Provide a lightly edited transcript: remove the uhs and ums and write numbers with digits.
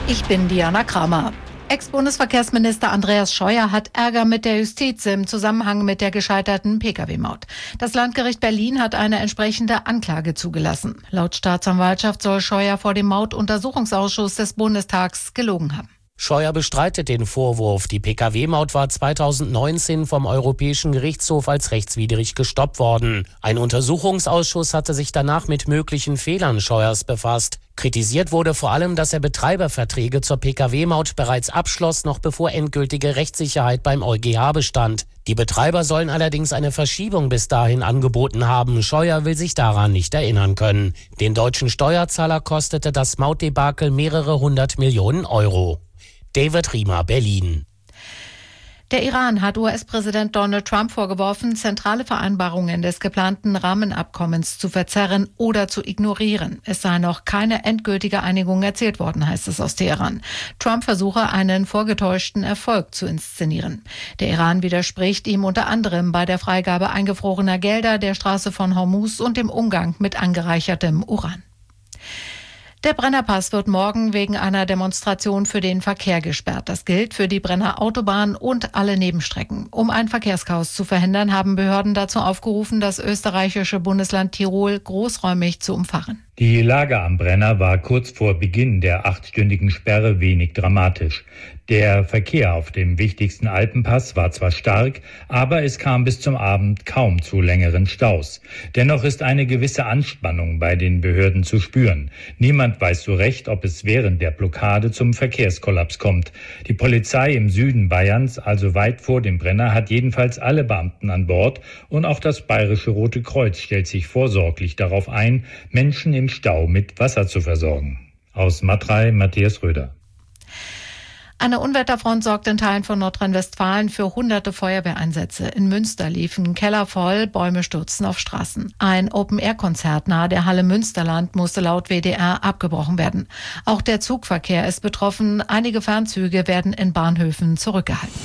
Ich bin Diana Kramer. Ex-Bundesverkehrsminister Andreas Scheuer hat Ärger mit der Justiz im Zusammenhang mit der gescheiterten Pkw-Maut. Das Landgericht Berlin hat eine entsprechende Anklage zugelassen. Laut Staatsanwaltschaft soll Scheuer vor dem Mautuntersuchungsausschuss des Bundestags gelogen haben. Scheuer bestreitet den Vorwurf. Die Pkw-Maut war 2019 vom Europäischen Gerichtshof als rechtswidrig gestoppt worden. Ein Untersuchungsausschuss hatte sich danach mit möglichen Fehlern Scheuers befasst. Kritisiert wurde vor allem, dass er Betreiberverträge zur Pkw-Maut bereits abschloss, noch bevor endgültige Rechtssicherheit beim EuGH bestand. Die Betreiber sollen allerdings eine Verschiebung bis dahin angeboten haben. Scheuer will sich daran nicht erinnern können. Den deutschen Steuerzahler kostete das Mautdebakel mehrere 100 Millionen Euro. David Riemer, Berlin. Der Iran hat US-Präsident Donald Trump vorgeworfen, zentrale Vereinbarungen des geplanten Rahmenabkommens zu verzerren oder zu ignorieren. Es sei noch keine endgültige Einigung erzielt worden, heißt es aus Teheran. Trump versuche, einen vorgetäuschten Erfolg zu inszenieren. Der Iran widerspricht ihm unter anderem bei der Freigabe eingefrorener Gelder, der Straße von Hormuz und dem Umgang mit angereichertem Uran. Der Brennerpass wird morgen wegen einer Demonstration für den Verkehr gesperrt. Das gilt für die Brenner Autobahn und alle Nebenstrecken. Um ein Verkehrschaos zu verhindern, haben Behörden dazu aufgerufen, das österreichische Bundesland Tirol großräumig zu umfahren. Die Lage am Brenner war kurz vor Beginn der 8-stündigen Sperre wenig dramatisch. Der Verkehr auf dem wichtigsten Alpenpass war zwar stark, aber es kam bis zum Abend kaum zu längeren Staus. Dennoch ist eine gewisse Anspannung bei den Behörden zu spüren. Niemand weiß so recht, ob es während der Blockade zum Verkehrskollaps kommt. Die Polizei im Süden Bayerns, also weit vor dem Brenner, hat jedenfalls alle Beamten an Bord und auch das Bayerische Rote Kreuz stellt sich vorsorglich darauf ein, Menschen im Stau mit Wasser zu versorgen. Aus Matrei, Matthias Röder. Eine Unwetterfront sorgt in Teilen von Nordrhein-Westfalen für hunderte Feuerwehreinsätze. In Münster liefen Keller voll, Bäume stürzten auf Straßen. Ein Open-Air-Konzert nahe der Halle Münsterland musste laut WDR abgebrochen werden. Auch der Zugverkehr ist betroffen. Einige Fernzüge werden in Bahnhöfen zurückgehalten.